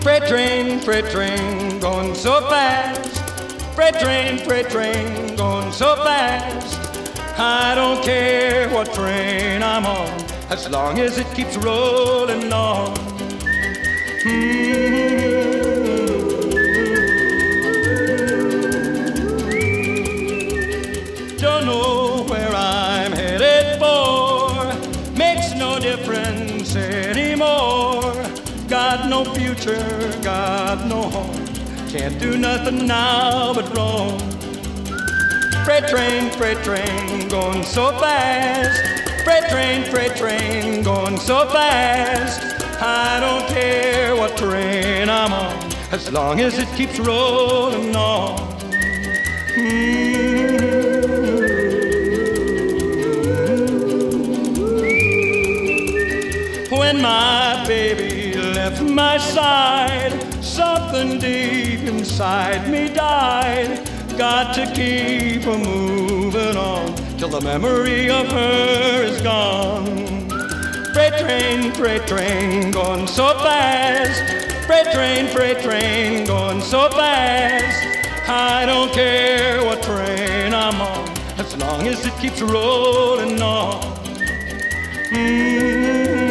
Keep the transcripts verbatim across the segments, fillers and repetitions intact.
Freight train, freight train, going so fast. Freight train, freight train, going so fast. I don't care what train I'm on, as long as it keeps rolling on. Mm-hmm. Don't know where I'm headed for, makes no difference anymore. Got no future, got no home, can't do nothing now but roam. Freight train, freight train, going so fast. Freight train, freight train, going so fast. I don't care what train I'm on, as long as it keeps rolling on. Mm-hmm. When my baby left my side, something deep inside me died. Got to keep a moving on till the memory of her is gone. Freight train, freight train, going so fast. Freight train, freight train, going so fast. I don't care what train I'm on, as long as it keeps rolling on. Mm-hmm.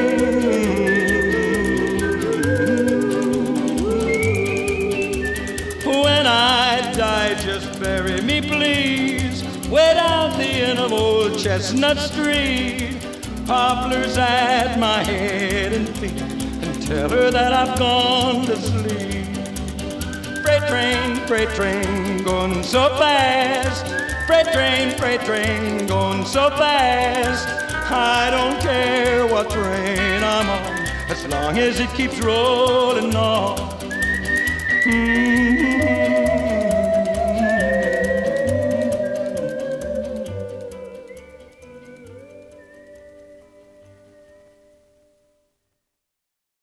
When I die, just bury me, please, way down the end of old Chestnut Street. Poplars at my head and feet, and tell her that I've gone to sleep. Freight train, freight train, going so fast. Freight train, freight train, going so fast. I don't care what train I'm on, as long as it keeps rolling on.